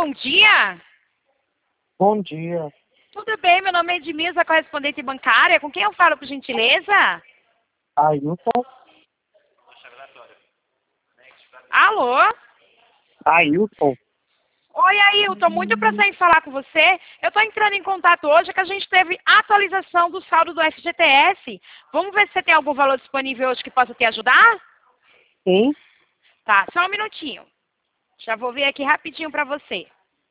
bom dia. Bom dia. Tudo bem, meu nome é Edmilza, correspondente bancária. Com quem eu falo, por gentileza? Ailton? Alô? Ailton? Oi, Ailton, muito prazer em falar com você. Eu estou entrando em contato hoje que a gente teve atualização do saldo do FGTS. Vamos ver se você tem algum valor disponível hoje que possa te ajudar? Sim. Tá, só um minutinho. Já vou ver aqui rapidinho para você.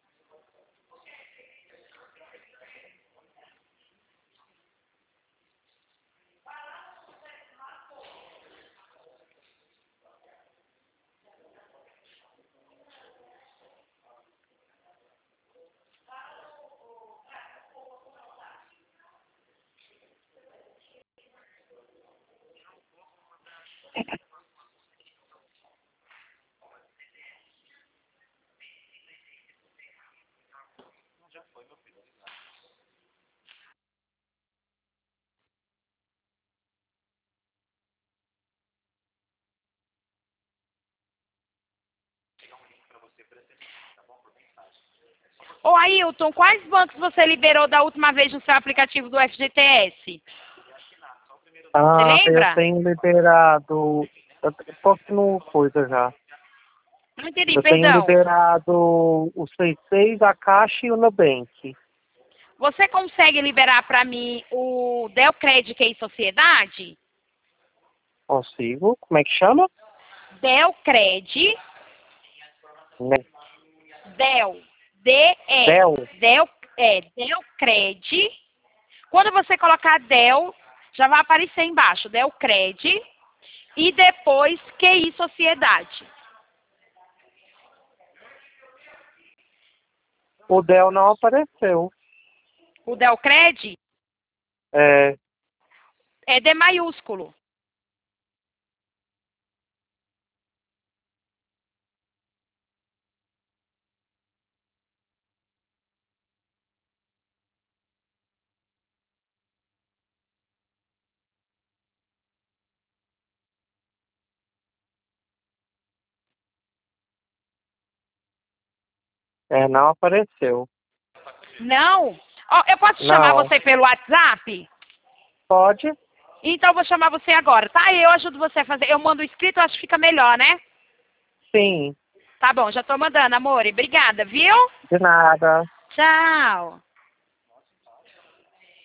Ô, Ailton, quais bancos você liberou da última vez no seu aplicativo do FGTS? Você Eu lembra? tenho liberado. Posso no coisa já. Não entendi, Eu tenho perdão. liberado o 66, a Caixa e o Nubank. Você consegue liberar para mim o Delcred, que é em sociedade? Consigo. Como é que chama? Delcred, Né? D-E, Del. Delcred. Quando você colocar Del, já vai aparecer embaixo, Delcred. E depois QI Sociedade. O Del não apareceu. O Delcred É. é D maiúsculo. Não apareceu. Não? Ó, eu posso chamar Não. você pelo WhatsApp? Pode? Então eu vou chamar você agora, tá? Eu ajudo você a fazer. Eu mando o escrito, acho que fica melhor, né? Sim. Tá bom, já tô mandando, amor. Obrigada, viu? De nada. Tchau.